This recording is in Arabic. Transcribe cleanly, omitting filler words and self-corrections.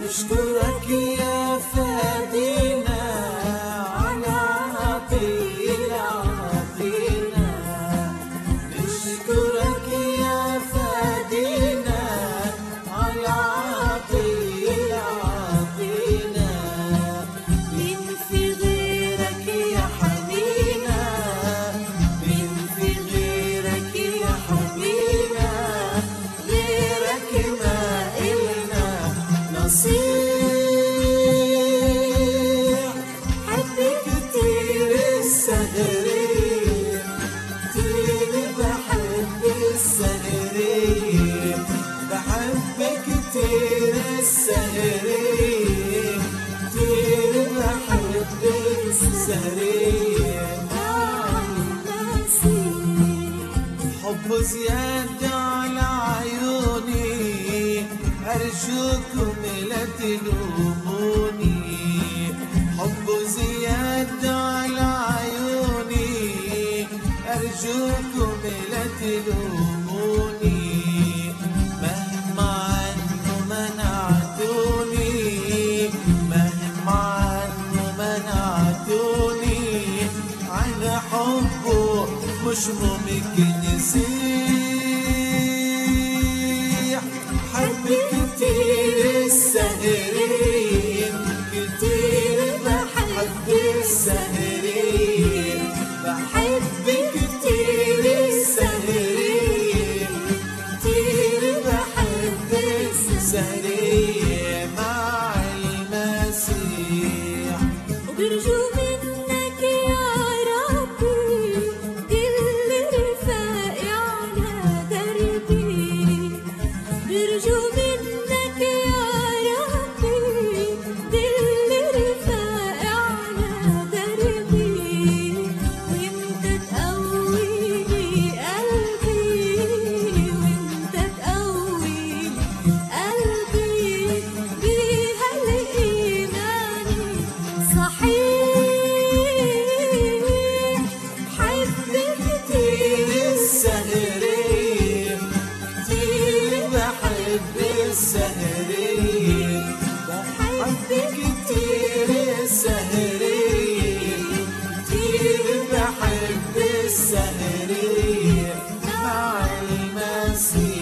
نشكرك يا فادينا على عطينا عطينا. نشكرك يا فادينا على عطينا عطينا. مين في غيرك يا حنينا، مين في غيرك يا حبيبنا، غيرك ما إلنا نصير. حبك كتير السهرية، كتير بحب السهرية، بحبك كتير السهرية، كتير بحب السهرية. حب زيادة على عيوني، أرجوكم لا تلوموني. حب زيادة على عيوني، أرجوكم لا تلوموني. مهما عنه منعتوني، مهما عنه منعتوني، على حبه مش ممكن يصيح. حبك كتير السهرين، كتير بحب السهرين، بحبك كتير السهرين، كتير بحب السهرين مع المسيح. وبرجو منك يا ربي دل رفاقي على دربي. برجو منك يا ربي دل رفاقي على دربي. وانت تقويلي قلبي، وانت تقويلي قلبي بهالإيمان صحيح. حبك كتير السهرين، كتير بحب السهرين، بحبك كتير السهرين، كتير بحب السهرين مع المسيح.